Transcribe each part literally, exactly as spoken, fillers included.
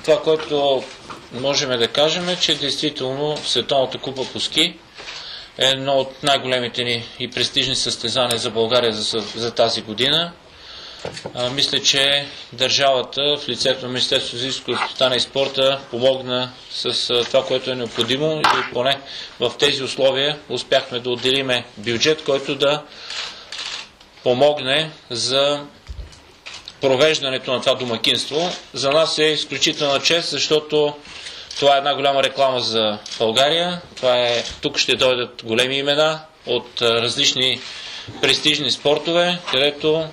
това, което можем да кажем е, че действително Световната купа по ски е едно от най-големите ни и престижни състезания за България за, за тази година. А, мисля, че държавата в лицето на Министерството за физическо възпитание и спорта помогна с а, това, което е необходимо, и поне в тези условия успяхме да отделиме бюджет, който да помогне за провеждането на това домакинство. За нас е изключителна чест, защото това е една голяма реклама за България. Това е, тук ще дойдат големи имена от а, различни престижни спортове, където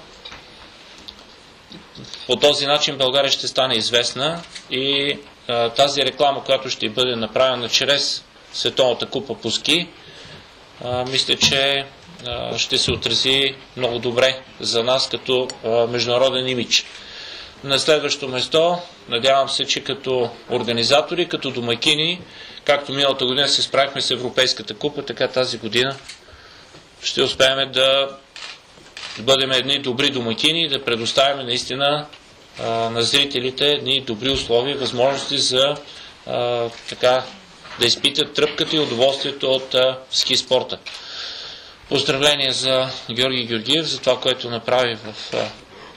по този начин България ще стане известна и а, тази реклама, която ще бъде направена чрез Световната купа по ски, а, мисля, че а, ще се отрази много добре за нас като а, международен имидж. На следващо место, надявам се, че като организатори, като домакини, както миналата година се справихме с Европейската купа, така тази година ще успеем да бъдем едни добри домакини и да предоставим наистина а, на зрителите едни добри условия, възможности за а, така, да изпитат тръпката и удоволствието от а, ски спорта. Поздравления за Георги Георгиев за това, което направи в а,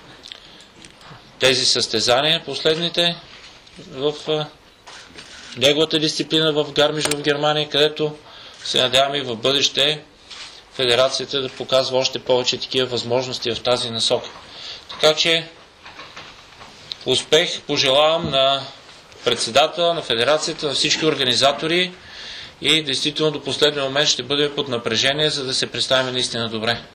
тези състезания, последните, в а, неговата дисциплина в Гармиш в Германия, където се надяваме и в бъдеще Федерацията да показва още повече такива възможности в тази насока. Така че успех пожелавам на председателя на Федерацията, на всички организатори и действително до последния момент ще бъдем под напрежение, за да се представим наистина добре.